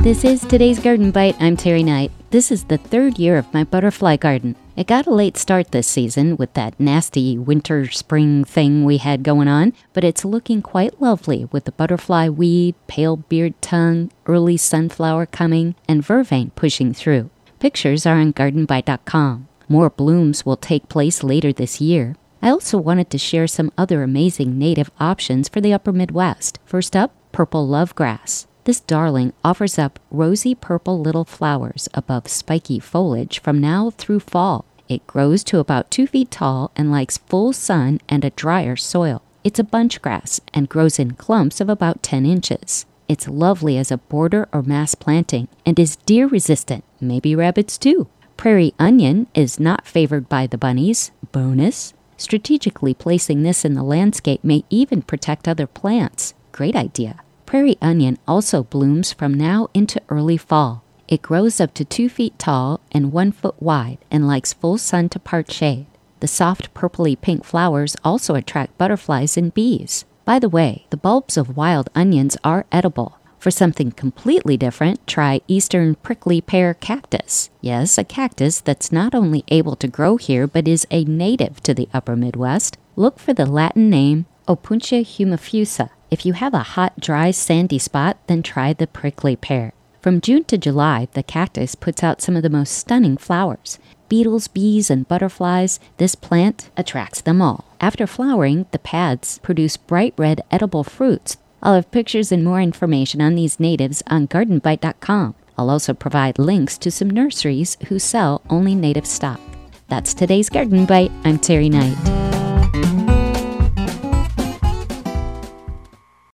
This is today's Garden Bite. I'm Terry Knight. This is the third year of my butterfly garden. It got a late start this season with that nasty winter-spring thing we had going on, but it's looking quite lovely with the butterfly weed, pale beard tongue, early sunflower coming, and vervain pushing through. Pictures are on gardenbite.com. More blooms will take place later this year. I also wanted to share some other amazing native options for the upper Midwest. First up, purple lovegrass. This darling offers up rosy purple little flowers above spiky foliage from now through fall. It grows to about 2 feet tall and likes full sun and a drier soil. It's a bunch grass and grows in clumps of about 10 inches. It's lovely as a border or mass planting and is deer resistant, maybe rabbits too. Prairie onion is not favored by the bunnies. Bonus. Strategically placing this in the landscape may even protect other plants. Great idea. Prairie onion also blooms from now into early fall. It grows up to 2 feet tall and 1 foot wide and likes full sun to part shade. The soft purpley pink flowers also attract butterflies and bees. By the way, the bulbs of wild onions are edible. For something completely different, try eastern prickly pear cactus. Yes, a cactus that's not only able to grow here but is a native to the upper Midwest. Look for the Latin name Opuntia humifusa. If you have a hot, dry, sandy spot, then try the prickly pear. From June to July, the cactus puts out some of the most stunning flowers. Beetles, bees, and butterflies, this plant attracts them all. After flowering, the pads produce bright red edible fruits. I'll have pictures and more information on these natives on gardenbite.com. I'll also provide links to some nurseries who sell only native stock. That's today's Garden Bite. I'm Terry Knight.